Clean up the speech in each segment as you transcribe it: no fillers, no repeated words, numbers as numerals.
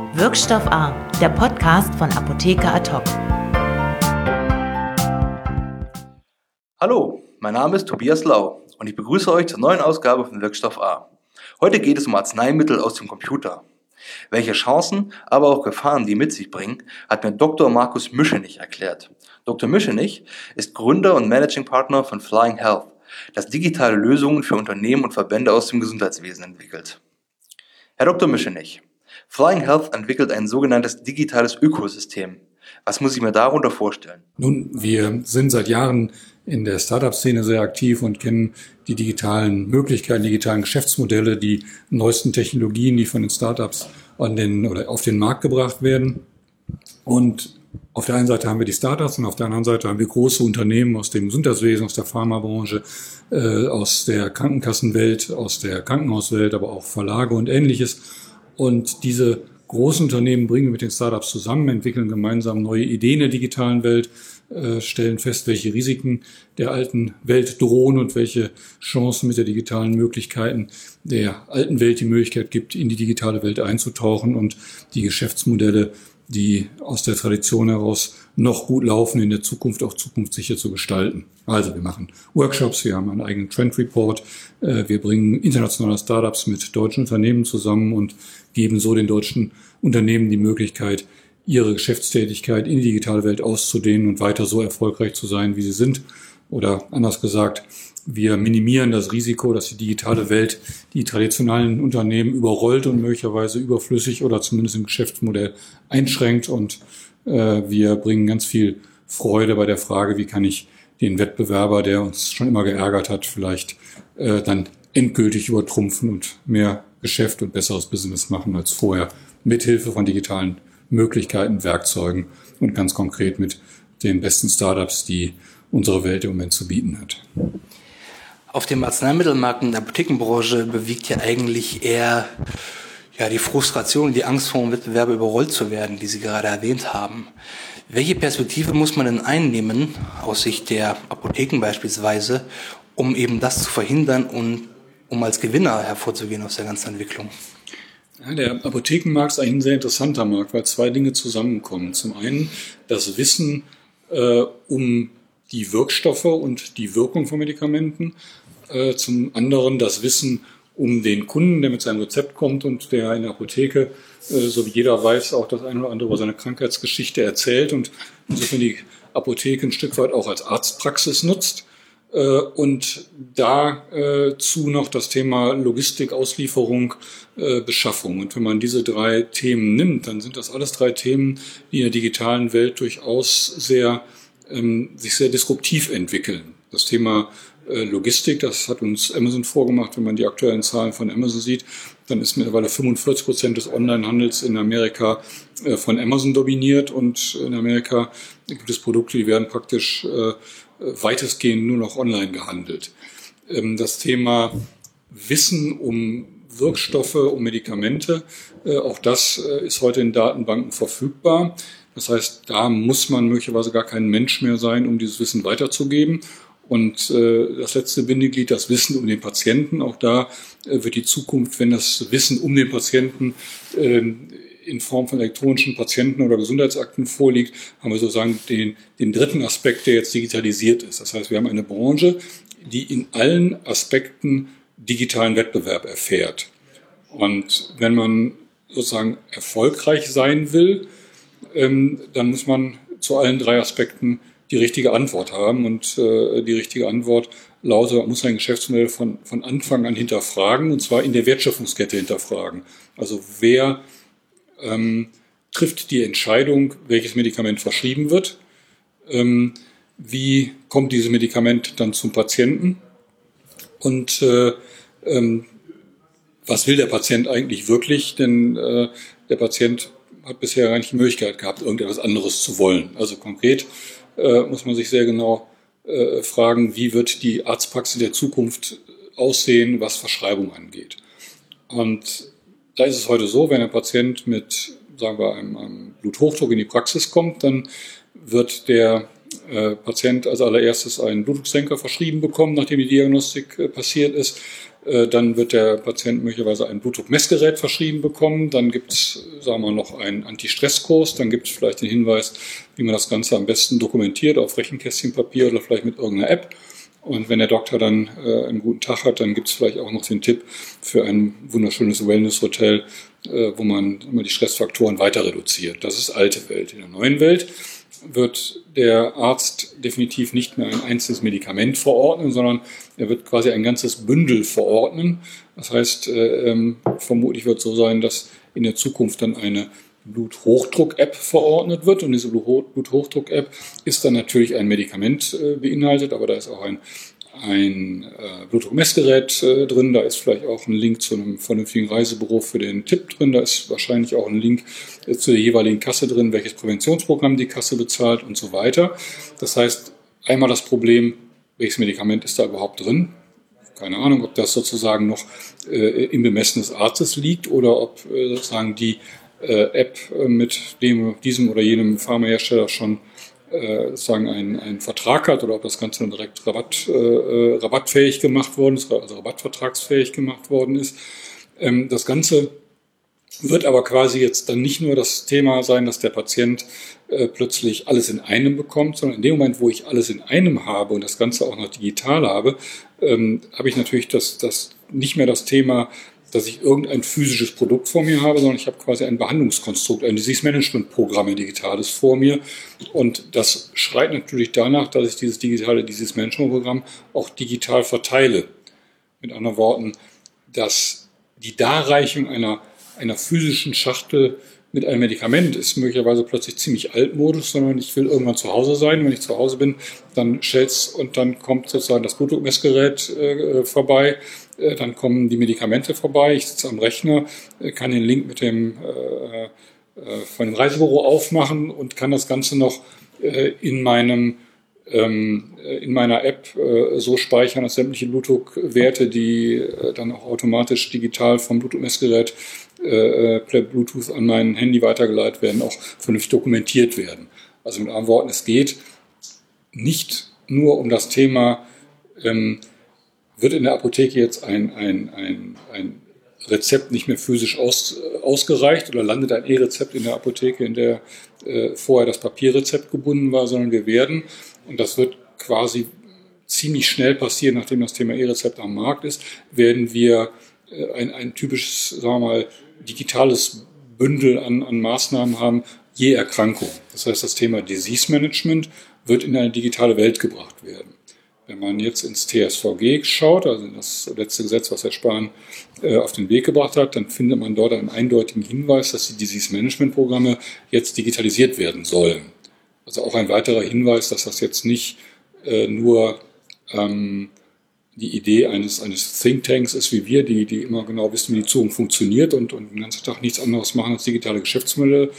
Wirkstoff A, der Podcast von Apotheker Ad-Hoc. Hallo, mein Name ist Tobias Lau und ich begrüße euch zur neuen Ausgabe von Wirkstoff A. Heute geht es um Arzneimittel aus dem Computer. Welche Chancen, aber auch Gefahren die mit sich bringen, hat mir Dr. Markus Müschenich erklärt. Dr. Müschenich ist Gründer und Managing Partner von Flying Health, das digitale Lösungen für Unternehmen und Verbände aus dem Gesundheitswesen entwickelt. Herr Dr. Müschenich, Flying Health entwickelt ein sogenanntes digitales Ökosystem. Was muss ich mir darunter vorstellen? Nun, wir sind seit Jahren in der Startup-Szene sehr aktiv und kennen die digitalen Möglichkeiten, digitalen Geschäftsmodelle, die neuesten Technologien, die von den Startups auf den Markt gebracht werden. Und auf der einen Seite haben wir die Startups und auf der anderen Seite haben wir große Unternehmen aus dem Gesundheitswesen, aus der Pharmabranche, aus der Krankenkassenwelt, aus der Krankenhauswelt, aber auch Verlage und Ähnliches. Und diese großen Unternehmen bringen wir mit den Startups zusammen, entwickeln gemeinsam neue Ideen der digitalen Welt, stellen fest, welche Risiken der alten Welt drohen und welche Chancen mit der digitalen Möglichkeiten der alten Welt die Möglichkeit gibt, in die digitale Welt einzutauchen und die Geschäftsmodelle, die aus der Tradition heraus noch gut laufen, in der Zukunft auch zukunftssicher zu gestalten. Also wir machen Workshops, wir haben einen eigenen Trend Report, wir bringen internationale Startups mit deutschen Unternehmen zusammen und geben so den deutschen Unternehmen die Möglichkeit, ihre Geschäftstätigkeit in die digitale Welt auszudehnen und weiter so erfolgreich zu sein, wie sie sind. Oder anders gesagt, wir minimieren das Risiko, dass die digitale Welt die traditionellen Unternehmen überrollt und möglicherweise überflüssig oder zumindest im Geschäftsmodell einschränkt. Und wir bringen ganz viel Freude bei der Frage, wie kann ich den Wettbewerber, der uns schon immer geärgert hat, vielleicht dann endgültig übertrumpfen und mehr Geschäft und besseres Business machen als vorher, mithilfe von digitalen Möglichkeiten, Werkzeugen und ganz konkret mit den besten Startups, die unsere Welt im Moment zu bieten hat. Auf dem Arzneimittelmarkt in der Apothekenbranche bewegt ja eigentlich eher die Frustration, die Angst vor dem Wettbewerb überrollt zu werden, die Sie gerade erwähnt haben. Welche Perspektive muss man denn einnehmen, aus Sicht der Apotheken beispielsweise, um eben das zu verhindern und um als Gewinner hervorzugehen aus der ganzen Entwicklung? Ja, der Apothekenmarkt ist eigentlich ein sehr interessanter Markt, weil zwei Dinge zusammenkommen. Zum einen das Wissen um die Wirkstoffe und die Wirkung von Medikamenten. Zum anderen das Wissen um den Kunden, der mit seinem Rezept kommt und der in der Apotheke, so wie jeder weiß, auch das eine oder andere über seine Krankheitsgeschichte erzählt und insofern die Apotheke ein Stück weit auch als Arztpraxis nutzt. Und dazu noch das Thema Logistik, Auslieferung, Beschaffung. Und wenn man diese drei Themen nimmt, dann sind das alles drei Themen, die in der digitalen Welt durchaus sich sehr disruptiv entwickeln. Das Thema Logistik, das hat uns Amazon vorgemacht. Wenn man die aktuellen Zahlen von Amazon sieht, dann ist mittlerweile 45% des Onlinehandels in Amerika von Amazon dominiert. Und in Amerika gibt es Produkte, die werden praktisch weitestgehend nur noch online gehandelt. Das Thema Wissen um Wirkstoffe, um Medikamente, auch das ist heute in Datenbanken verfügbar. Das heißt, da muss man möglicherweise gar kein Mensch mehr sein, um dieses Wissen weiterzugeben. Und das letzte Bindeglied, das Wissen um den Patienten, auch da wird die Zukunft, wenn das Wissen um den Patienten in Form von elektronischen Patienten- oder Gesundheitsakten vorliegt, haben wir sozusagen den dritten Aspekt, der jetzt digitalisiert ist. Das heißt, wir haben eine Branche, die in allen Aspekten digitalen Wettbewerb erfährt. Und wenn man sozusagen erfolgreich sein will, dann muss man zu allen drei Aspekten die richtige Antwort haben. Und die richtige Antwort lautet, man muss ein Geschäftsmodell von Anfang an hinterfragen, und zwar in der Wertschöpfungskette hinterfragen. Also wer trifft die Entscheidung, welches Medikament verschrieben wird? Wie kommt dieses Medikament dann zum Patienten? Und was will der Patient eigentlich wirklich? Denn der Patient hat bisher gar nicht die Möglichkeit gehabt, irgendetwas anderes zu wollen. Also konkret muss man sich sehr genau fragen, wie wird die Arztpraxis der Zukunft aussehen, was Verschreibung angeht. Und da ist es heute so, wenn ein Patient mit, sagen wir, einem Bluthochdruck in die Praxis kommt, dann wird der Patient als allererstes einen Blutdrucksenker verschrieben bekommen, nachdem die Diagnostik passiert ist. Dann wird der Patient möglicherweise ein Blutdruckmessgerät verschrieben bekommen. Dann gibt es, sagen wir mal, noch einen Anti-Stress-Kurs. Dann gibt es vielleicht den Hinweis, wie man das Ganze am besten dokumentiert auf Rechenkästchenpapier oder vielleicht mit irgendeiner App. Und wenn der Doktor dann einen guten Tag hat, dann gibt es vielleicht auch noch den Tipp für ein wunderschönes Wellness-Hotel, wo man immer die Stressfaktoren weiter reduziert. Das ist alte Welt. In der neuen Welt wird der Arzt definitiv nicht mehr ein einzelnes Medikament verordnen, sondern er wird quasi ein ganzes Bündel verordnen. Das heißt, vermutlich wird es so sein, dass in der Zukunft dann eine Bluthochdruck-App verordnet wird. Und diese Bluthochdruck-App ist dann natürlich ein Medikament beinhaltet, aber da ist auch ein Blutdruckmessgerät drin, da ist vielleicht auch ein Link zu einem vernünftigen Reisebüro für den Tipp drin, da ist wahrscheinlich auch ein Link zu der jeweiligen Kasse drin, welches Präventionsprogramm die Kasse bezahlt und so weiter. Das heißt, einmal das Problem, welches Medikament ist da überhaupt drin? Keine Ahnung, ob das sozusagen noch im Bemessen des Arztes liegt oder ob sozusagen die App mit diesem oder jenem Pharmahersteller schon sozusagen einen Vertrag hat oder ob das Ganze dann direkt rabattfähig gemacht worden ist, also rabattvertragsfähig gemacht worden ist. Das Ganze wird aber quasi jetzt dann nicht nur das Thema sein, dass der Patient plötzlich alles in einem bekommt, sondern in dem Moment, wo ich alles in einem habe und das Ganze auch noch digital habe, habe ich natürlich das nicht mehr das Thema, dass ich irgendein physisches Produkt vor mir habe, sondern ich habe quasi ein Behandlungskonstrukt, ein Disease-Management-Programm, ein digitales vor mir. Und das schreit natürlich danach, dass ich dieses digitale Disease-Management-Programm auch digital verteile. Mit anderen Worten, dass die Darreichung einer physischen Schachtel mit einem Medikament ist möglicherweise plötzlich ziemlich altmodisch, sondern ich will irgendwann zu Hause sein. Wenn ich zu Hause bin, dann stellt's und dann kommt sozusagen das Blutdruckmessgerät vorbei, dann kommen die Medikamente vorbei. Ich sitze am Rechner, kann den Link mit dem von dem Reisebüro aufmachen und kann das Ganze noch in meiner App so speichern, dass sämtliche Blutdruckwerte, die dann auch automatisch digital vom Blutdruckmessgerät per Bluetooth an mein Handy weitergeleitet werden, auch vernünftig dokumentiert werden. Also mit anderen Worten, es geht nicht nur um das Thema, wird in der Apotheke jetzt ein Rezept nicht mehr physisch ausgereicht oder landet ein E-Rezept in der Apotheke, in der vorher das Papierrezept gebunden war, sondern wir werden, und das wird quasi ziemlich schnell passieren, nachdem das Thema E-Rezept am Markt ist, werden wir ein typisches, sagen wir mal, digitales Bündel an Maßnahmen haben, je Erkrankung. Das heißt, das Thema Disease Management wird in eine digitale Welt gebracht werden. Wenn man jetzt ins TSVG schaut, also das letzte Gesetz, was Herr Spahn auf den Weg gebracht hat, dann findet man dort einen eindeutigen Hinweis, dass die Disease-Management-Programme jetzt digitalisiert werden sollen. Also auch ein weiterer Hinweis, dass das jetzt nicht nur die Idee eines Thinktanks ist wie wir, die immer genau wissen, wie die Zukunft funktioniert und den ganzen Tag nichts anderes machen, als digitale Geschäftsmodelle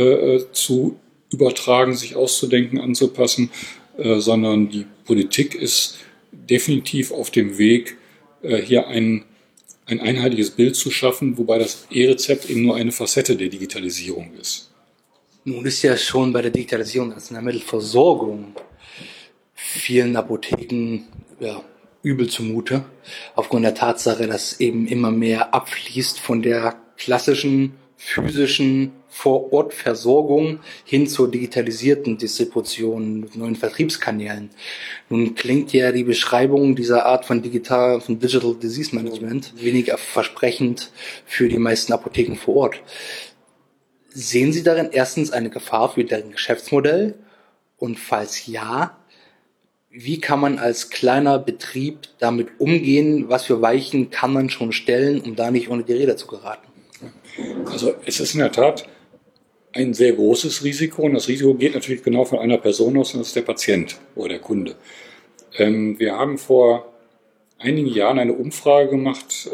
zu übertragen, sich auszudenken, anzupassen, sondern die Politik ist definitiv auf dem Weg, hier ein einheitliches Bild zu schaffen, wobei das E-Rezept eben nur eine Facette der Digitalisierung ist. Nun ist ja schon bei der Digitalisierung der Arzneimittelversorgung vielen Apotheken übel zumute, aufgrund der Tatsache, dass eben immer mehr abfließt von der klassischen physischen Vor-Ort-Versorgung hin zur digitalisierten Distribution mit neuen Vertriebskanälen. Nun klingt ja die Beschreibung dieser Art von Digital Disease Management weniger versprechend für die meisten Apotheken vor Ort. Sehen Sie darin erstens eine Gefahr für deren Geschäftsmodell? Und falls ja, wie kann man als kleiner Betrieb damit umgehen? Was für Weichen kann man schon stellen, um da nicht unter die Räder zu geraten? Also es ist in der Tat ein sehr großes Risiko und das Risiko geht natürlich genau von einer Person aus und das ist der Patient oder der Kunde. Wir haben vor einigen Jahren eine Umfrage gemacht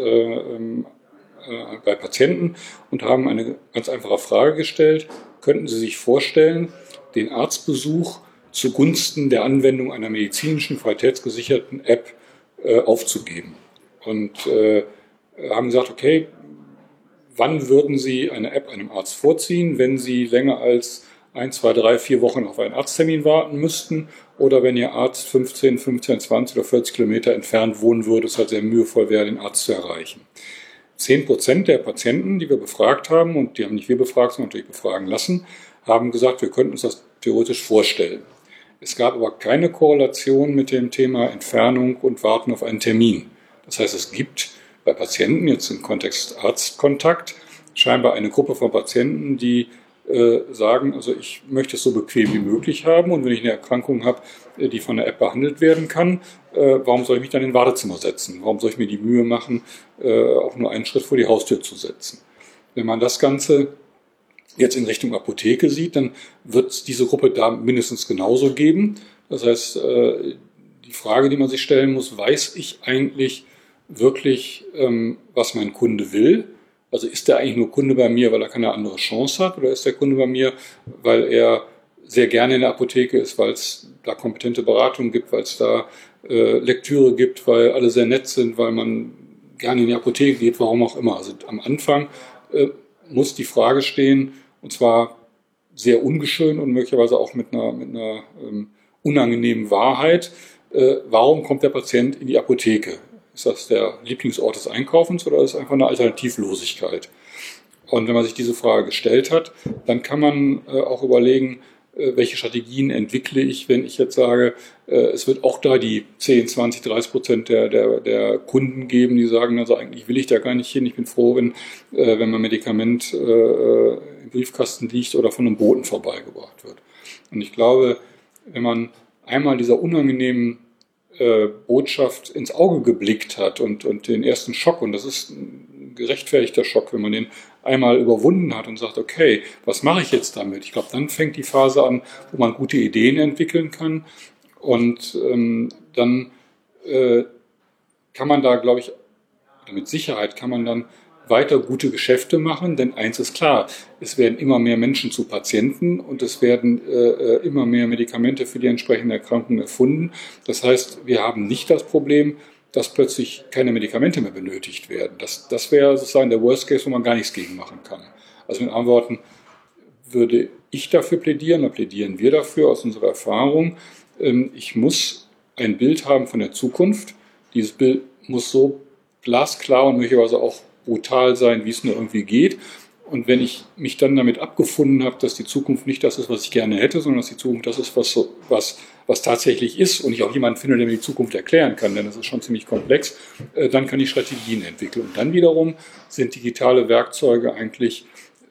bei Patienten und haben eine ganz einfache Frage gestellt. Könnten Sie sich vorstellen, den Arztbesuch zugunsten der Anwendung einer medizinischen, qualitätsgesicherten App aufzugeben? Und haben gesagt, okay, wann würden Sie eine App einem Arzt vorziehen, wenn Sie länger als 1, 2, 3, 4 Wochen auf einen Arzttermin warten müssten oder wenn Ihr Arzt 15, 20 oder 40 Kilometer entfernt wohnen würde, es halt sehr mühevoll wäre, den Arzt zu erreichen. 10% der Patienten, die wir befragt haben, und die haben nicht wir befragt, sondern natürlich befragen lassen, haben gesagt, wir könnten uns das theoretisch vorstellen. Es gab aber keine Korrelation mit dem Thema Entfernung und Warten auf einen Termin. Das heißt, es gibt bei Patienten, jetzt im Kontext Arztkontakt, scheinbar eine Gruppe von Patienten, die sagen, also ich möchte es so bequem wie möglich haben und wenn ich eine Erkrankung habe, die von der App behandelt werden kann, warum soll ich mich dann in ein Wartezimmer setzen? Warum soll ich mir die Mühe machen, auch nur einen Schritt vor die Haustür zu setzen? Wenn man das Ganze jetzt in Richtung Apotheke sieht, dann wird es diese Gruppe da mindestens genauso geben. Das heißt, die Frage, die man sich stellen muss, weiß ich eigentlich wirklich, was mein Kunde will? Also ist der eigentlich nur Kunde bei mir, weil er keine andere Chance hat, oder ist der Kunde bei mir, weil er sehr gerne in der Apotheke ist, weil es da kompetente Beratung gibt, weil es da Lektüre gibt, weil alle sehr nett sind, weil man gerne in die Apotheke geht, warum auch immer. Also am Anfang muss die Frage stehen, und zwar sehr ungeschön und möglicherweise auch mit einer unangenehmen Wahrheit, warum kommt der Patient in die Apotheke? Ist das der Lieblingsort des Einkaufens oder ist es einfach eine Alternativlosigkeit? Und wenn man sich diese Frage gestellt hat, dann kann man auch überlegen, welche Strategien entwickle ich, wenn ich jetzt sage, es wird auch da die 10, 20, 30% der Kunden geben, die sagen, also eigentlich will ich da gar nicht hin, ich bin froh, wenn mein Medikament im Briefkasten liegt oder von einem Boten vorbeigebracht wird. Und ich glaube, wenn man einmal dieser unangenehmen Botschaft ins Auge geblickt hat und den ersten Schock, und das ist ein gerechtfertigter Schock, wenn man den einmal überwunden hat und sagt, okay, was mache ich jetzt damit? Ich glaube, dann fängt die Phase an, wo man gute Ideen entwickeln kann und dann kann man da, glaube ich, mit Sicherheit kann man dann weiter gute Geschäfte machen, denn eins ist klar, es werden immer mehr Menschen zu Patienten und es werden immer mehr Medikamente für die entsprechenden Erkrankungen erfunden. Das heißt, wir haben nicht das Problem, dass plötzlich keine Medikamente mehr benötigt werden. Das wäre sozusagen der Worst Case, wo man gar nichts gegen machen kann. Also mit anderen Worten würde ich dafür plädieren, oder plädieren wir dafür aus unserer Erfahrung, ich muss ein Bild haben von der Zukunft. Dieses Bild muss so glasklar und möglicherweise auch brutal sein, wie es nur irgendwie geht. Und wenn ich mich dann damit abgefunden habe, dass die Zukunft nicht das ist, was ich gerne hätte, sondern dass die Zukunft das ist, was tatsächlich ist und ich auch jemanden finde, der mir die Zukunft erklären kann, denn das ist schon ziemlich komplex, dann kann ich Strategien entwickeln. Und dann wiederum sind digitale Werkzeuge eigentlich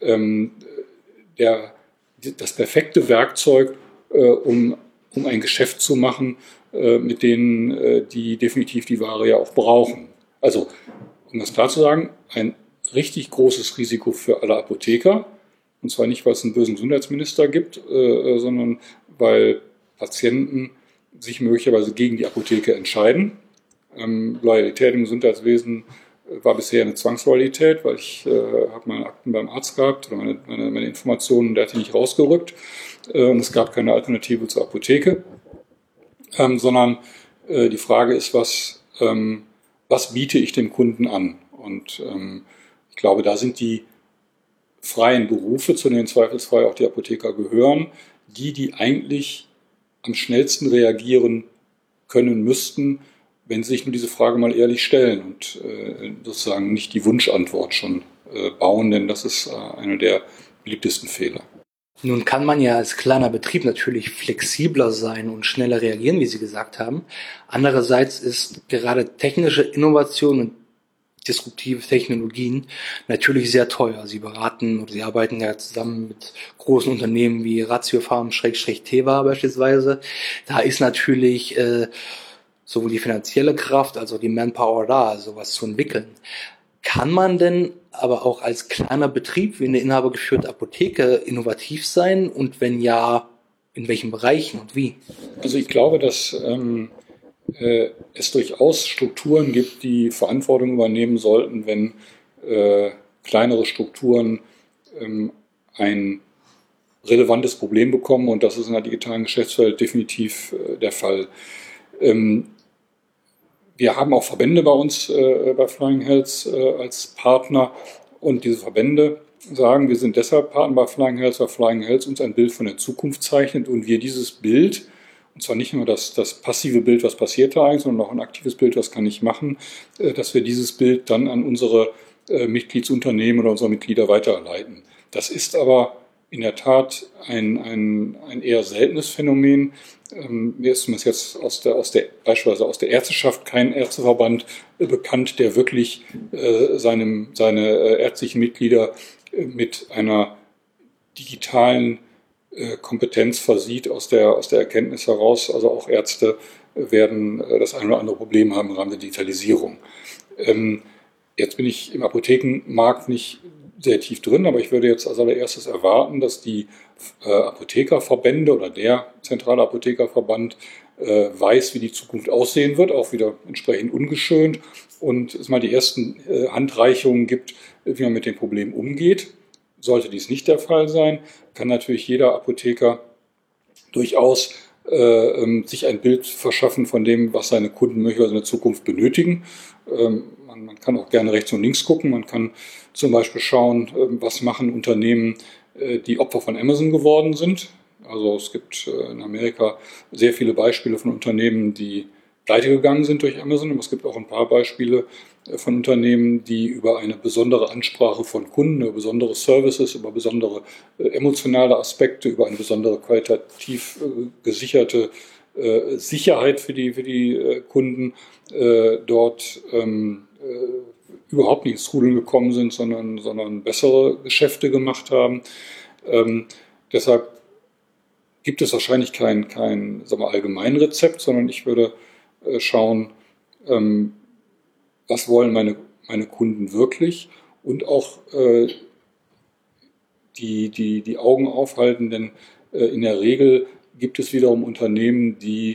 das perfekte Werkzeug, um ein Geschäft zu machen, mit denen die definitiv die Ware ja auch brauchen. Also, um das klar zu sagen, ein richtig großes Risiko für alle Apotheker. Und zwar nicht, weil es einen bösen Gesundheitsminister gibt, sondern weil Patienten sich möglicherweise gegen die Apotheke entscheiden. Loyalität im Gesundheitswesen war bisher eine Zwangsloyalität, weil ich habe meine Akten beim Arzt gehabt oder meine Informationen, der hat die nicht rausgerückt. Und es gab keine Alternative zur Apotheke. Sondern die Frage ist, was biete ich dem Kunden an? Und ich glaube, da sind die freien Berufe, zu denen zweifelsfrei auch die Apotheker gehören, die eigentlich am schnellsten reagieren können müssten, wenn sie sich nur diese Frage mal ehrlich stellen und sozusagen nicht die Wunschantwort schon bauen, denn das ist einer der beliebtesten Fehler. Nun kann man ja als kleiner Betrieb natürlich flexibler sein und schneller reagieren, wie Sie gesagt haben. Andererseits ist gerade technische Innovation und disruptive Technologien natürlich sehr teuer. Sie beraten oder Sie arbeiten ja zusammen mit großen Unternehmen wie Ratiopharm/Teva beispielsweise. Da ist natürlich sowohl die finanzielle Kraft als auch die Manpower da, sowas zu entwickeln. Kann man denn aber auch als kleiner Betrieb wie eine inhabergeführte Apotheke innovativ sein? Und wenn ja, in welchen Bereichen und wie? Also ich glaube, dass es durchaus Strukturen gibt, die Verantwortung übernehmen sollten, wenn kleinere Strukturen ein relevantes Problem bekommen. Und das ist in der digitalen Geschäftswelt definitiv der Fall. Wir haben auch Verbände bei uns bei Flying Health als Partner und diese Verbände sagen, wir sind deshalb Partner bei Flying Health, weil Flying Health uns ein Bild von der Zukunft zeichnet und wir dieses Bild, und zwar nicht nur das passive Bild, was passiert da eigentlich, sondern auch ein aktives Bild, was kann ich machen, dass wir dieses Bild dann an unsere Mitgliedsunternehmen oder unsere Mitglieder weiterleiten. Das ist aber in der Tat ein eher seltenes Phänomen. Mir ist jetzt beispielsweise aus der Ärzteschaft kein Ärzteverband bekannt, der wirklich seine ärztlichen Mitglieder mit einer digitalen Kompetenz versieht aus der Erkenntnis heraus. Also auch Ärzte werden das ein oder andere Problem haben im Rahmen der Digitalisierung. Jetzt bin ich im Apothekenmarkt nicht sehr tief drin, aber ich würde jetzt als allererstes erwarten, dass die Apothekerverbände oder der zentrale Apothekerverband weiß, wie die Zukunft aussehen wird, auch wieder entsprechend ungeschönt und es mal die ersten Handreichungen gibt, wie man mit dem Problem umgeht. Sollte dies nicht der Fall sein, kann natürlich jeder Apotheker durchaus sich ein Bild verschaffen von dem, was seine Kunden möglicherweise in der Zukunft benötigen. Man kann auch gerne rechts und links gucken. Man kann zum Beispiel schauen, was machen Unternehmen, die Opfer von Amazon geworden sind. Also es gibt in Amerika sehr viele Beispiele von Unternehmen, die pleite gegangen sind durch Amazon. Aber es gibt auch ein paar Beispiele von Unternehmen, die über eine besondere Ansprache von Kunden, über besondere Services, über besondere emotionale Aspekte, über eine besondere qualitativ gesicherte Sicherheit für die Kunden dort überhaupt nicht ins Trudeln gekommen sind, sondern bessere Geschäfte gemacht haben. Deshalb gibt es wahrscheinlich kein Allgemeinrezept, sondern ich würde schauen, was wollen meine Kunden wirklich und auch die Augen aufhalten, denn in der Regel gibt es wiederum Unternehmen, die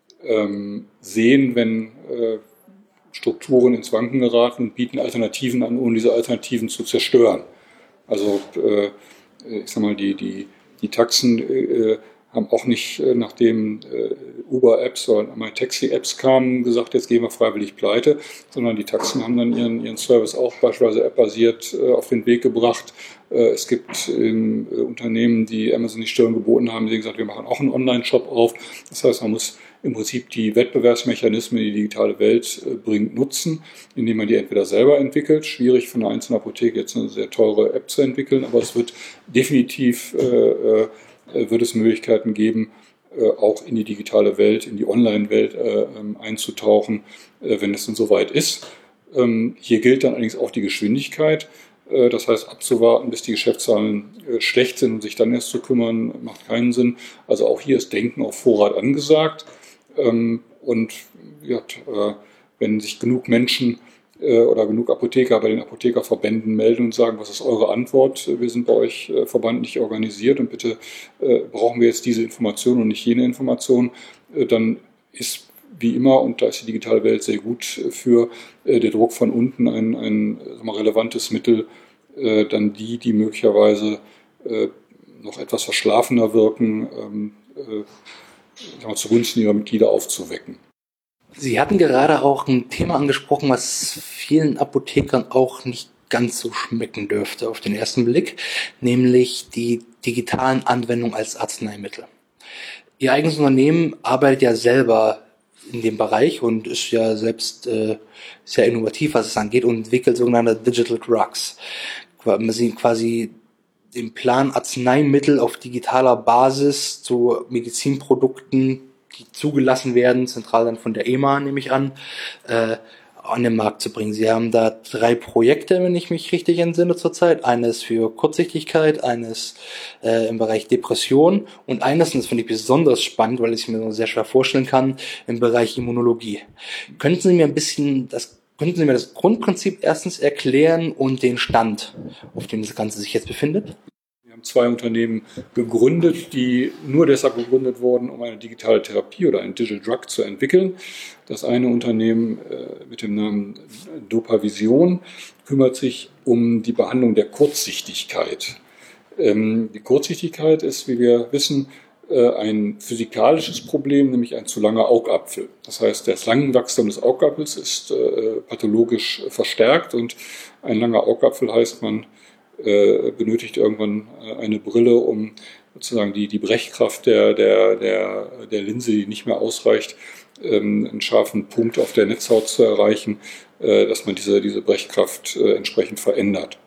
sehen, wenn Strukturen ins Wanken geraten und bieten Alternativen an, ohne diese Alternativen zu zerstören. Also ich sag mal, die Taxen haben auch nicht, nachdem Uber-Apps oder MyTaxi-Apps kamen, gesagt, jetzt gehen wir freiwillig pleite, sondern die Taxen haben dann ihren Service auch beispielsweise app-basiert auf den Weg gebracht. Es gibt Unternehmen, die Amazon die Stirn geboten haben, die gesagt, wir machen auch einen Online-Shop auf. Das heißt, man muss im Prinzip die Wettbewerbsmechanismen, die die digitale Welt bringt, nutzen, indem man die entweder selber entwickelt. Schwierig für eine einzelne Apotheke jetzt eine sehr teure App zu entwickeln, aber es wird definitiv wird es Möglichkeiten geben, auch in die digitale Welt, in die Online-Welt einzutauchen, wenn es denn soweit ist. Hier gilt dann allerdings auch die Geschwindigkeit. Das heißt, abzuwarten, bis die Geschäftszahlen schlecht sind und sich dann erst zu kümmern, macht keinen Sinn. Also auch hier ist Denken auf Vorrat angesagt. Und wenn sich genug Menschen oder genug Apotheker bei den Apothekerverbänden melden und sagen, was ist eure Antwort? Wir sind bei euch verbandlich organisiert und bitte brauchen wir jetzt diese Information und nicht jene Information, dann ist wie immer, und da ist die digitale Welt sehr gut für, der Druck von unten ein relevantes Mittel, dann die möglicherweise noch etwas verschlafener wirken, zugunsten ihrer Mitglieder aufzuwecken. Sie hatten gerade auch ein Thema angesprochen, was vielen Apothekern auch nicht ganz so schmecken dürfte auf den ersten Blick, nämlich die digitalen Anwendungen als Arzneimittel. Ihr eigenes Unternehmen arbeitet ja selber in dem Bereich und ist ja selbst sehr innovativ, was es angeht, und entwickelt sogenannte Digital Drugs. Quasi den Plan, Arzneimittel auf digitaler Basis zu Medizinprodukten, die zugelassen werden, zentral dann von der EMA, nehme ich an den Markt zu bringen. Sie haben da 3 Projekte, wenn ich mich richtig entsinne zurzeit. Eines für Kurzsichtigkeit, eines im Bereich Depression und eines, und das finde ich besonders spannend, weil ich es mir sehr schwer vorstellen kann, im Bereich Immunologie. Könnten Sie mir das Grundprinzip erstens erklären und den Stand, auf dem das Ganze sich jetzt befindet? Wir haben 2 Unternehmen gegründet, die nur deshalb gegründet wurden, um eine digitale Therapie oder einen Digital Drug zu entwickeln. Das eine Unternehmen mit dem Namen Dopavision kümmert sich um die Behandlung der Kurzsichtigkeit. Die Kurzsichtigkeit ist, wie wir wissen, ein physikalisches Problem, nämlich ein zu langer Augapfel. Das heißt, das Langwachstum des Augapfels ist pathologisch verstärkt und ein langer Augapfel heißt, man benötigt irgendwann eine Brille, um sozusagen die Brechkraft der Linse, die nicht mehr ausreicht, einen scharfen Punkt auf der Netzhaut zu erreichen, dass man diese Brechkraft entsprechend verändert.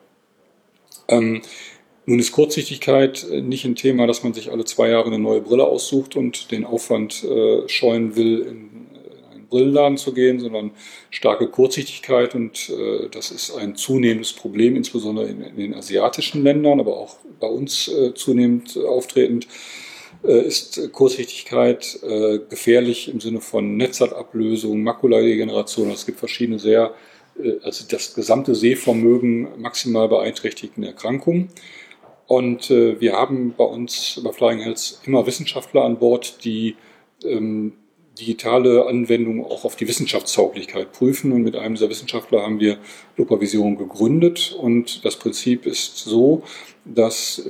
Nun ist Kurzsichtigkeit nicht ein Thema, dass man sich alle 2 Jahre eine neue Brille aussucht und den Aufwand scheuen will, in einen Brillenladen zu gehen, sondern starke Kurzsichtigkeit, und das ist ein zunehmendes Problem, insbesondere in den asiatischen Ländern, aber auch bei uns zunehmend auftretend, ist Kurzsichtigkeit gefährlich im Sinne von Netzhautablösung, Makuladegeneration. Es gibt verschiedene also das gesamte Sehvermögen maximal beeinträchtigende Erkrankungen. Und wir haben bei uns bei Flying Health immer Wissenschaftler an Bord, die digitale Anwendungen auch auf die Wissenschaftstauglichkeit prüfen. Und mit einem dieser Wissenschaftler haben wir Lopavision gegründet. Und das Prinzip ist so, dass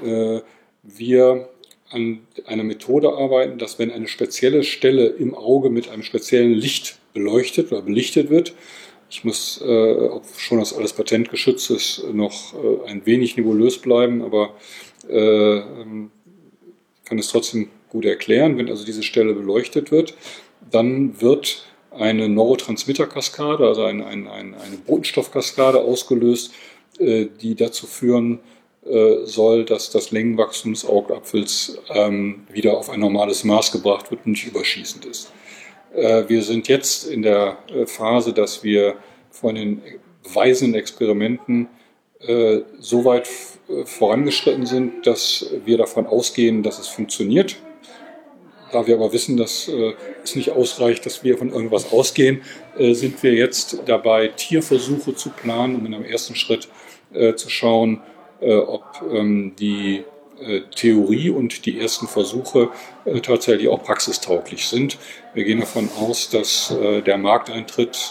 wir an einer Methode arbeiten, dass wenn eine spezielle Stelle im Auge mit einem speziellen Licht beleuchtet oder belichtet wird, ich muss, ob schon das alles patentgeschützt ist, noch ein wenig nebulös bleiben, aber kann es trotzdem gut erklären. Wenn also diese Stelle beleuchtet wird, dann wird eine Neurotransmitterkaskade, also eine Botenstoffkaskade ausgelöst, die dazu führen soll, dass das Längenwachstum des Augapfels wieder auf ein normales Maß gebracht wird und nicht überschießend ist. Wir sind jetzt in der Phase, dass wir von den weisenden Experimenten so weit vorangeschritten sind, dass wir davon ausgehen, dass es funktioniert. Da wir aber wissen, dass es nicht ausreicht, dass wir von irgendwas ausgehen, sind wir jetzt dabei, Tierversuche zu planen, um in einem ersten Schritt zu schauen, ob die Theorie und die ersten Versuche tatsächlich auch praxistauglich sind. Wir gehen davon aus, dass der Markteintritt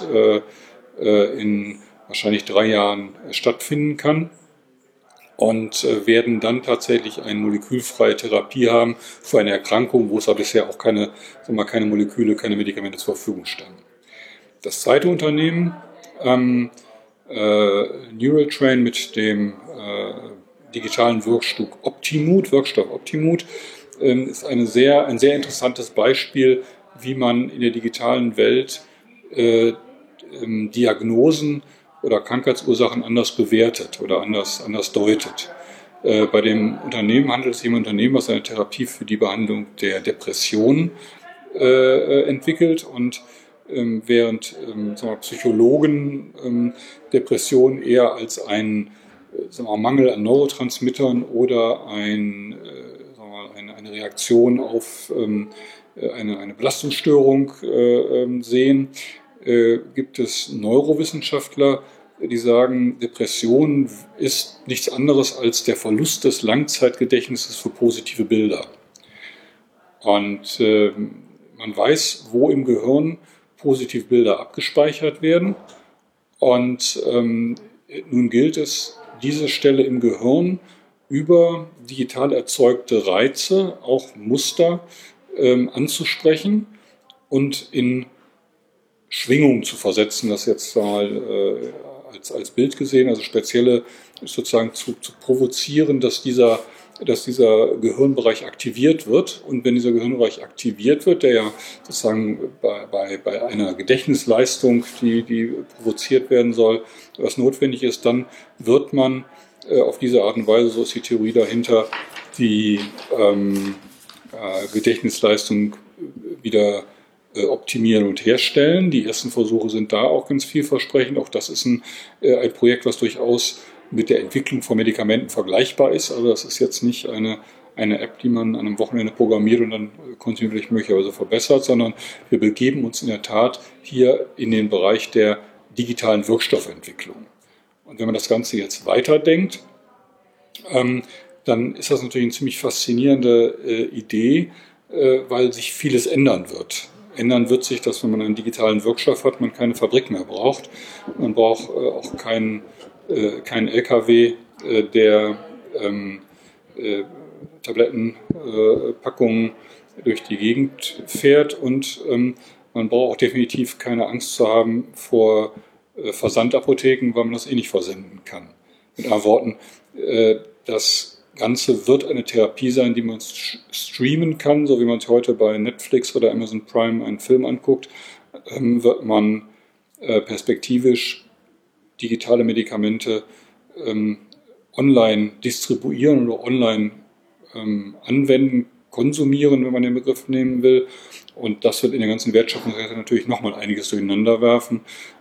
in wahrscheinlich 3 Jahren stattfinden kann und werden dann tatsächlich eine molekülfreie Therapie haben für eine Erkrankung, wo es aber bisher auch keine Moleküle, keine Medikamente zur Verfügung standen. Das zweite Unternehmen, Neuraltrain mit dem digitalen Wirkstoff Optimut, ist ein sehr interessantes Beispiel, wie man in der digitalen Welt Diagnosen oder Krankheitsursachen anders bewertet oder anders deutet. Bei dem Unternehmen handelt es sich um ein Unternehmen, was eine Therapie für die Behandlung der Depression entwickelt, und während Psychologen Depression eher als einen Mangel an Neurotransmittern oder eine Reaktion auf eine Belastungsstörung sehen, gibt es Neurowissenschaftler, die sagen, Depression ist nichts anderes als der Verlust des Langzeitgedächtnisses für positive Bilder. Und man weiß, wo im Gehirn positive Bilder abgespeichert werden. Und nun gilt es, diese Stelle im Gehirn über digital erzeugte Reize, auch Muster, anzusprechen und in Schwingung zu versetzen, das jetzt mal als Bild gesehen, also spezielle sozusagen zu provozieren, dass dieser Gehirnbereich aktiviert wird. Und wenn dieser Gehirnbereich aktiviert wird, der ja sozusagen bei einer Gedächtnisleistung, die provoziert werden soll, was notwendig ist, dann wird man auf diese Art und Weise, so ist die Theorie dahinter, die Gedächtnisleistung wieder optimieren und herstellen. Die ersten Versuche sind da auch ganz vielversprechend. Auch das ist ein Projekt, was durchaus mit der Entwicklung von Medikamenten vergleichbar ist. Also das ist jetzt nicht eine App, die man an einem Wochenende programmiert und dann kontinuierlich möglicherweise verbessert, sondern wir begeben uns in der Tat hier in den Bereich der digitalen Wirkstoffentwicklung. Und wenn man das Ganze jetzt weiterdenkt, dann ist das natürlich eine ziemlich faszinierende Idee, weil sich vieles ändern wird. Ändern wird sich, dass wenn man einen digitalen Wirkstoff hat, man keine Fabrik mehr braucht. Man braucht auch keinen LKW, der Tablettenpackungen durch die Gegend fährt, und man braucht auch definitiv keine Angst zu haben vor Versandapotheken, weil man das eh nicht versenden kann. Mit anderen Worten, Das Ganze wird eine Therapie sein, die man streamen kann, so wie man sich heute bei Netflix oder Amazon Prime einen Film anguckt, wird man perspektivisch digitale Medikamente online distribuieren oder online anwenden, konsumieren, wenn man den Begriff nehmen will. Und das wird in der ganzen Wertschöpfungskette natürlich nochmal einiges durcheinander werfen,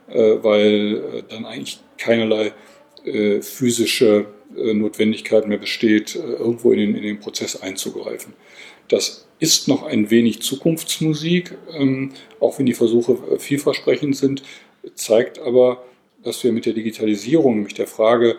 weil dann eigentlich keinerlei physische Notwendigkeit mehr besteht, irgendwo in den Prozess einzugreifen. Das ist noch ein wenig Zukunftsmusik, auch wenn die Versuche vielversprechend sind, zeigt aber, dass wir mit der Digitalisierung, nämlich der Frage,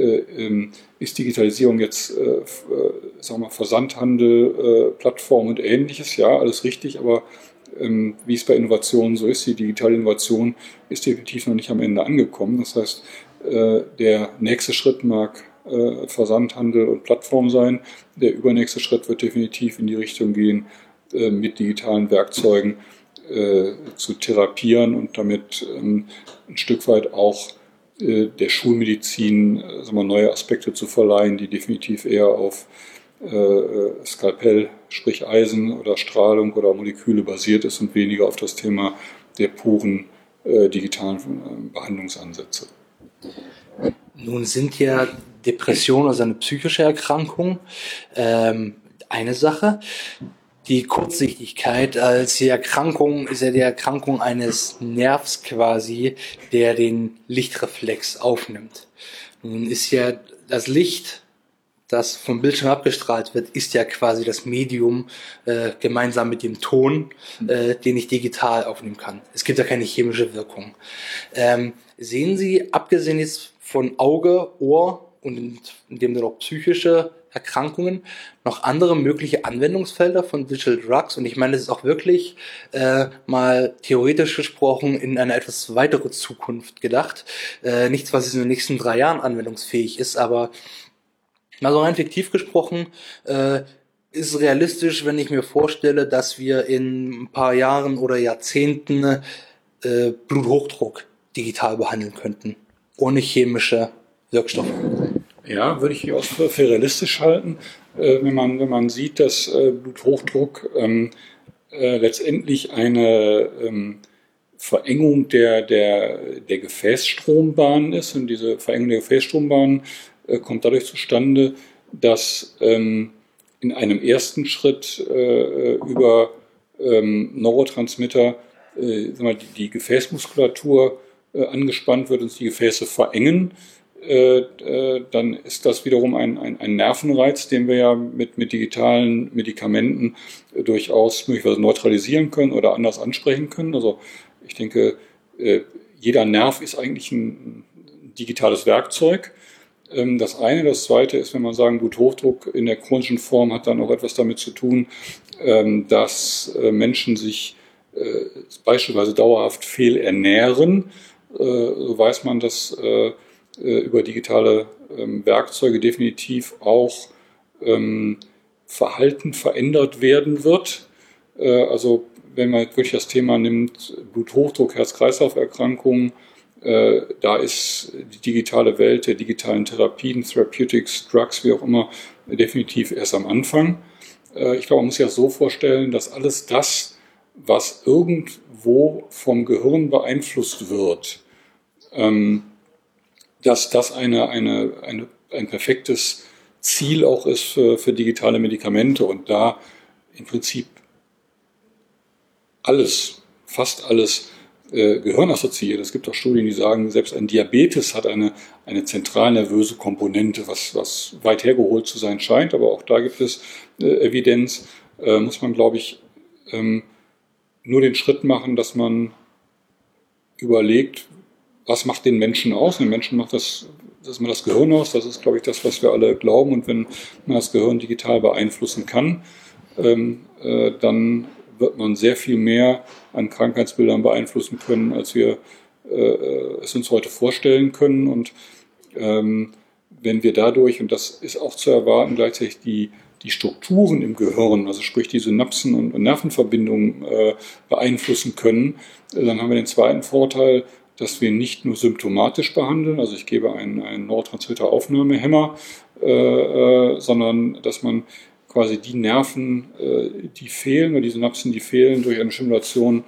ist Digitalisierung jetzt sagen wir, Versandhandel, Plattform und Ähnliches, ja, alles richtig, aber wie es bei Innovationen so ist, die digitale Innovation ist definitiv noch nicht am Ende angekommen. Das heißt, der nächste Schritt mag Versandhandel und Plattform sein. Der übernächste Schritt wird definitiv in die Richtung gehen, mit digitalen Werkzeugen zu therapieren und damit ein Stück weit auch der Schulmedizin neue Aspekte zu verleihen, die definitiv eher auf Skalpell, sprich Eisen oder Strahlung oder Moleküle basiert ist und weniger auf das Thema der puren digitalen Behandlungsansätze. Nun sind ja Depressionen, also eine psychische Erkrankung, eine Sache. Die Kurzsichtigkeit als die Erkrankung ist ja die Erkrankung eines Nervs quasi, der den Lichtreflex aufnimmt. Nun ist ja das Licht, das vom Bildschirm abgestrahlt wird, ist ja quasi das Medium gemeinsam mit dem Ton, den ich digital aufnehmen kann. Es gibt ja keine chemische Wirkung. Sehen Sie, abgesehen jetzt von Auge, Ohr und in dem dann auch psychische Erkrankungen, noch andere mögliche Anwendungsfelder von Digital Drugs? Und ich meine, das ist auch wirklich mal theoretisch gesprochen in eine etwas weitere Zukunft gedacht. Nichts, was in den nächsten 3 Jahren anwendungsfähig ist, aber mal so rein fiktiv gesprochen, ist realistisch, wenn ich mir vorstelle, dass wir in ein paar Jahren oder Jahrzehnten Bluthochdruck digital behandeln könnten, ohne chemische Wirkstoffe. Ja, würde ich auch für realistisch halten, wenn man sieht, dass Bluthochdruck letztendlich eine Verengung der Gefäßstrombahn ist. Und diese Verengung der Gefäßstrombahn kommt dadurch zustande, dass in einem ersten Schritt über Neurotransmitter die Gefäßmuskulatur angespannt wird und sich die Gefäße verengen. Dann ist das wiederum ein Nervenreiz, den wir ja mit digitalen Medikamenten durchaus möglicherweise neutralisieren können oder anders ansprechen können. Also ich denke, jeder Nerv ist eigentlich ein digitales Werkzeug. Das eine. Das zweite ist, wenn man sagen, Bluthochdruck in der chronischen Form hat dann auch etwas damit zu tun, dass Menschen sich beispielsweise dauerhaft fehlernähren. So weiß man, dass über digitale Werkzeuge definitiv auch Verhalten verändert werden wird. Also wenn man wirklich das Thema nimmt, Bluthochdruck, Herz-Kreislauf-Erkrankungen, da ist die digitale Welt der digitalen Therapien, Therapeutics, Drugs, wie auch immer, definitiv erst am Anfang. Ich glaube, man muss sich das so vorstellen, dass alles das, was irgendwo vom Gehirn beeinflusst wird, dass das ein perfektes Ziel auch ist für digitale Medikamente und da im Prinzip fast alles gehirnassoziiert. Es gibt auch Studien, die sagen, selbst ein Diabetes hat eine zentralnervöse Komponente, was weit hergeholt zu sein scheint, aber auch da gibt es Evidenz. Muss man, glaube ich, nur den Schritt machen, dass man überlegt, was macht den Menschen aus? Den Menschen macht das Gehirn aus. Das ist, glaube ich, das, was wir alle glauben. Und wenn man das Gehirn digital beeinflussen kann, dann wird man sehr viel mehr an Krankheitsbildern beeinflussen können, als wir es uns heute vorstellen können. Und wenn wir dadurch, und das ist auch zu erwarten, gleichzeitig die Strukturen im Gehirn, also sprich die Synapsen und Nervenverbindungen beeinflussen können, dann haben wir den zweiten Vorteil, dass wir nicht nur symptomatisch behandeln, also ich gebe einen Neurotransmitter-Aufnahmehemmer, sondern dass man quasi die Nerven, die fehlen, oder die Synapsen, die fehlen, durch eine Stimulation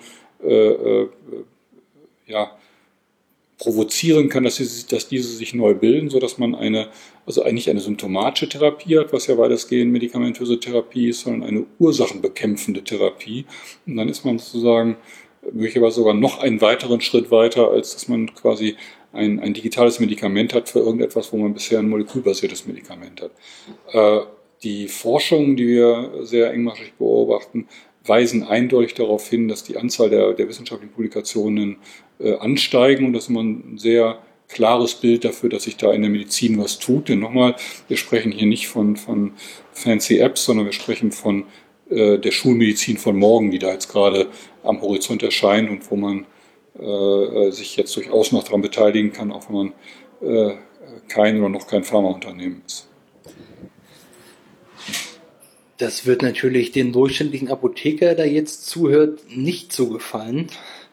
provozieren kann, dass diese sich neu bilden, sodass man eigentlich eine symptomatische Therapie hat, was ja weitestgehend medikamentöse Therapie ist, sondern eine ursachenbekämpfende Therapie. Und dann ist man sozusagen möglicherweise sogar noch einen weiteren Schritt weiter, als dass man quasi ein digitales Medikament hat für irgendetwas, wo man bisher ein molekülbasiertes Medikament hat. Die Forschungen, die wir sehr engmaschig beobachten, weisen eindeutig darauf hin, dass die Anzahl der wissenschaftlichen Publikationen ansteigen, und das ist immer ein sehr klares Bild dafür, dass sich da in der Medizin was tut. Denn nochmal, wir sprechen hier nicht von fancy Apps, sondern wir sprechen von der Schulmedizin von morgen, die da jetzt gerade am Horizont erscheint und wo man sich jetzt durchaus noch daran beteiligen kann, auch wenn man kein oder noch kein Pharmaunternehmen ist. Das wird natürlich den durchschnittlichen Apotheker, der jetzt zuhört, nicht so gefallen,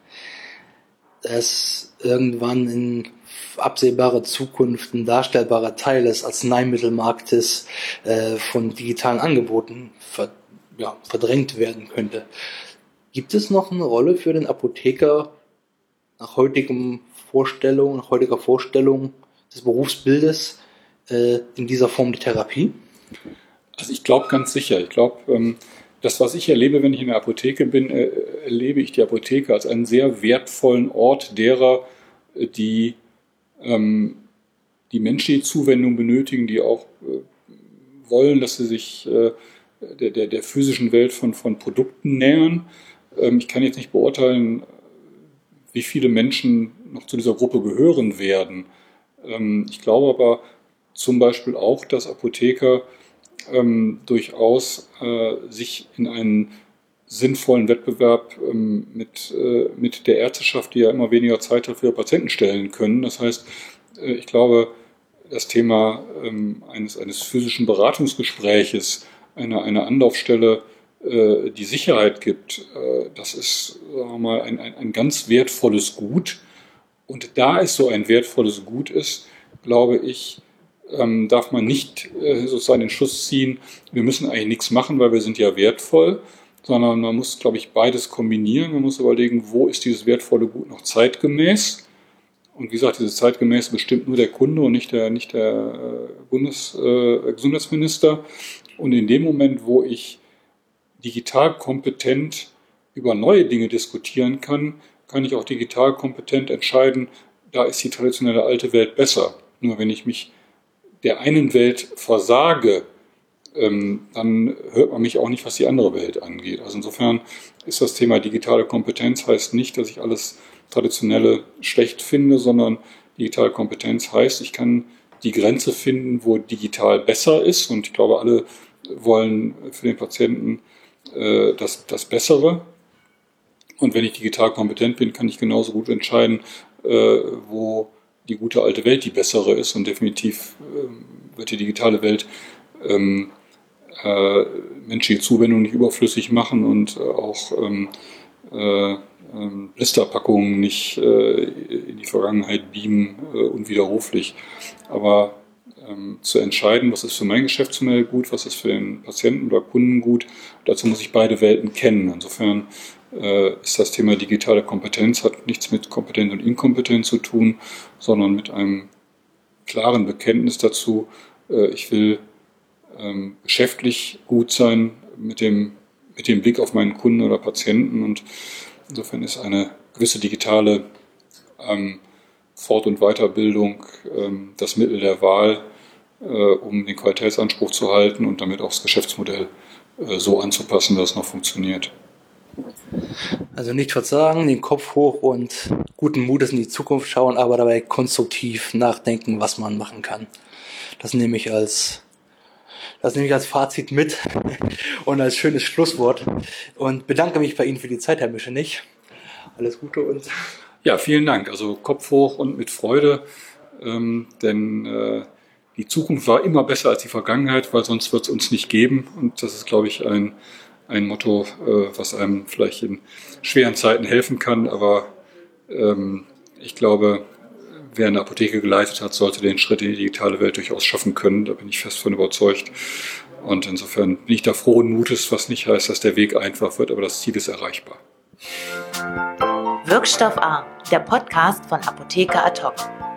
dass irgendwann in absehbarer Zukunft ein darstellbarer Teil des Arzneimittelmarktes von digitalen Angeboten verdrängt werden könnte. Gibt es noch eine Rolle für den Apotheker nach heutiger Vorstellung des Berufsbildes in dieser Form der Therapie? Also ich glaube ganz sicher. Ich glaube, das, was ich erlebe, wenn ich in der Apotheke bin, erlebe ich die Apotheke als einen sehr wertvollen Ort derer, die menschliche Zuwendung benötigen, die auch wollen, dass sie sich der physischen Welt von Produkten nähern. Ich kann jetzt nicht beurteilen, wie viele Menschen noch zu dieser Gruppe gehören werden. Ich glaube aber zum Beispiel auch, dass Apotheker durchaus sich in einen sinnvollen Wettbewerb mit der Ärzteschaft, die ja immer weniger Zeit hat, für Patienten stellen können. Das heißt, ich glaube, das Thema eines physischen Beratungsgespräches, einer Anlaufstelle, die Sicherheit gibt, das ist, sagen wir mal, ein ganz wertvolles Gut. Und da es so ein wertvolles Gut ist, glaube ich, darf man nicht sozusagen den Schluss ziehen, wir müssen eigentlich nichts machen, weil wir sind ja wertvoll, sondern man muss, glaube ich, beides kombinieren. Man muss überlegen, wo ist dieses wertvolle Gut noch zeitgemäß? Und wie gesagt, dieses zeitgemäß bestimmt nur der Kunde und nicht der Gesundheitsminister. Und in dem Moment, wo ich digital kompetent über neue Dinge diskutieren kann, kann ich auch digital kompetent entscheiden, da ist die traditionelle alte Welt besser. Nur wenn ich mich der einen Welt versage, dann hört man mich auch nicht, was die andere Welt angeht. Also insofern ist das Thema digitale Kompetenz, heißt nicht, dass ich alles Traditionelle schlecht finde, sondern digitale Kompetenz heißt, ich kann die Grenze finden, wo digital besser ist, und ich glaube, alle wollen für den Patienten das Bessere. Und wenn ich digital kompetent bin, kann ich genauso gut entscheiden, wo die gute alte Welt die bessere ist, und definitiv wird die digitale Welt menschliche Zuwendung nicht überflüssig machen und auch Blisterpackungen nicht in die Vergangenheit beamen, unwiderruflich. Aber zu entscheiden, was ist für mein Geschäftsmodell gut, was ist für den Patienten oder Kunden gut, dazu muss ich beide Welten kennen. Insofern ist das Thema digitale Kompetenz, hat nichts mit Kompetenz und Inkompetenz zu tun, sondern mit einem klaren Bekenntnis dazu, ich will geschäftlich gut sein mit dem Blick auf meinen Kunden oder Patienten, und insofern ist eine gewisse digitale Fort- und Weiterbildung das Mittel der Wahl, um den Qualitätsanspruch zu halten und damit auch das Geschäftsmodell so anzupassen, dass es noch funktioniert. Also nicht verzagen, den Kopf hoch und guten Mutes in die Zukunft schauen, aber dabei konstruktiv nachdenken, was man machen kann. Das nehme ich als Fazit mit und als schönes Schlusswort, und bedanke mich bei Ihnen für die Zeit, Herr Mischenich. Alles Gute und... Ja, vielen Dank. Also Kopf hoch und mit Freude, denn die Zukunft war immer besser als die Vergangenheit, weil sonst wird es uns nicht geben, und das ist, glaube ich, ein Motto, was einem vielleicht in schweren Zeiten helfen kann, aber Ich glaube, wer eine Apotheke geleitet hat, sollte den Schritt in die digitale Welt durchaus schaffen können. Da bin ich fest von überzeugt. Und insofern bin ich da frohen Mutes, was nicht heißt, dass der Weg einfach wird, aber das Ziel ist erreichbar. Wirkstoff A, der Podcast von Apotheker Ad hoc.